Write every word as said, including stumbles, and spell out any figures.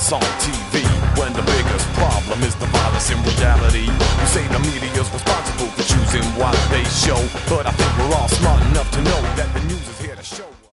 violence on T V, when the biggest problem is the violence in reality. You say the media's responsible for choosing what they show, but I think we're all smart enough to know that the news